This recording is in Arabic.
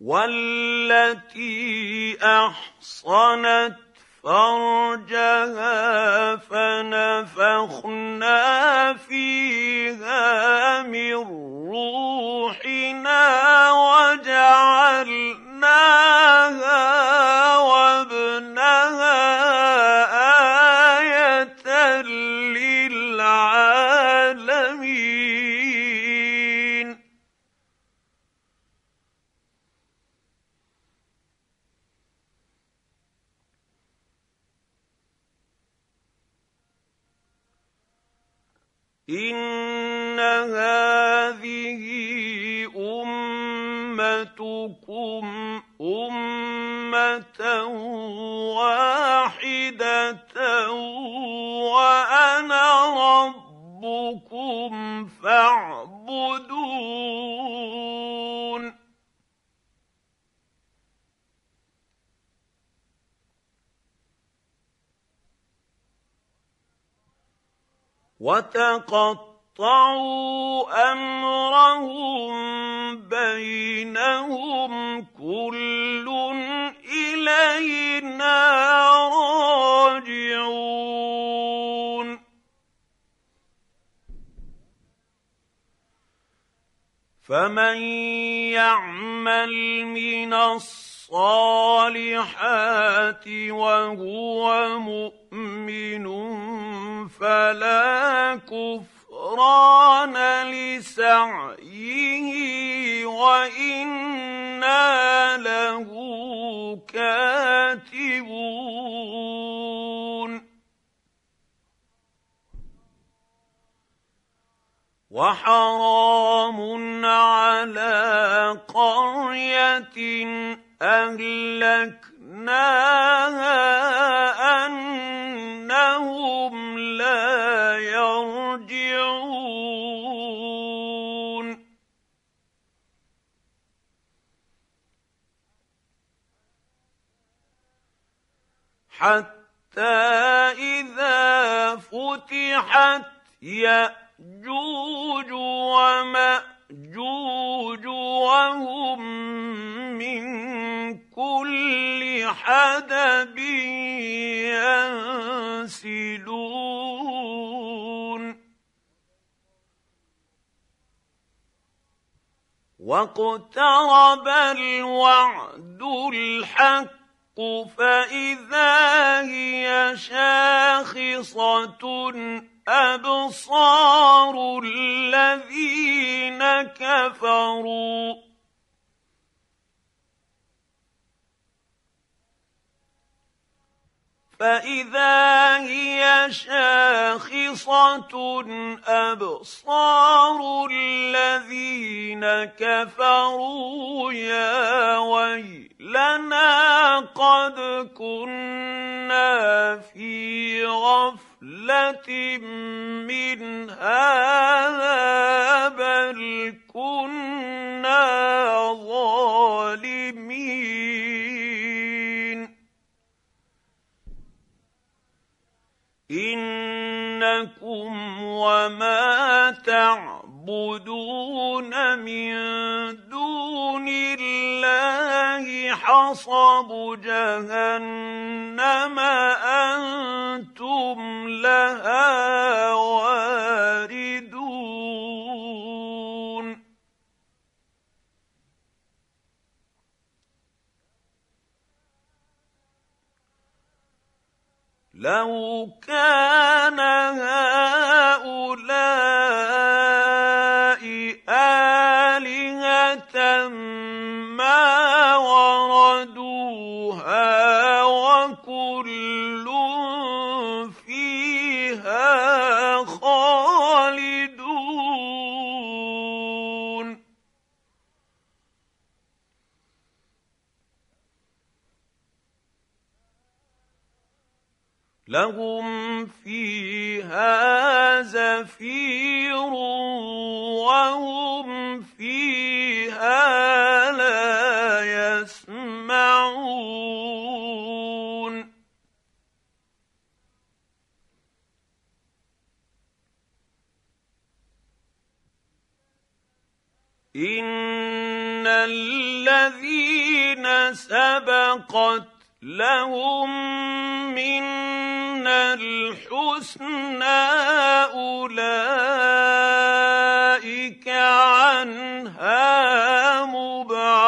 والتي أحصنت فرجها فنفخنا فيها من روحنا وجعلناها وابنها آية للعالمين إن هذه أمتكم أمة واحدة وأنا ربكم فاعبدون وتقطعوا أمرهم بينهم كل إلينا راجعون فمن يعمل من الصالحات وهو مؤمن فلا كفران لسعيه وإنا له كاتبون وحرام على قرية أهلكناها أنهم لا يرجعون حتى إذا فتحت يأجوج ومأجوج وهم من كل حدب ينسلون واقترب الوعد الحق فإذا هي شاخصة أبصار الذين كفروا فإذا هي شاخصة أبصار الذين كفروا يا ويلنا قد كنا في غفلة من هذا بل كنا ظالمين إنكم وما تعبدون من دون الله حصب جهنم أنتم لها واردون لو كان هؤلاء آلهة ما وردوها وكل فيها خالدون لهم فيها زفير وهم فيها لا يسمعون إن ان الذين سبقت لهم منا الحسنى اولئك عنها مبعدون